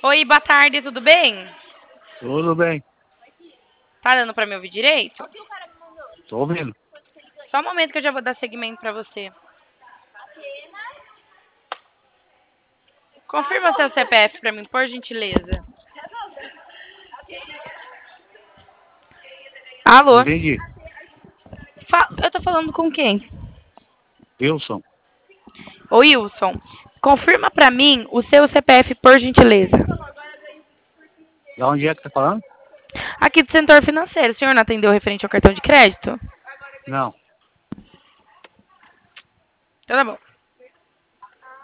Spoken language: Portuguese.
Oi, boa tarde, tudo bem? Tudo bem, Tá dando pra me ouvir direito? tô ouvindo. Só um momento que eu já vou dar seguimento pra você. Confirma seu CPF pra mim, por gentileza. Não Alô? entendi. Eu tô falando com quem? Wilson, Ô, Wilson, confirma pra mim o seu CPF, por gentileza. de onde é que tá falando? Aqui do setor financeiro, o senhor não atendeu referente ao cartão de crédito? Não. Então tá bom.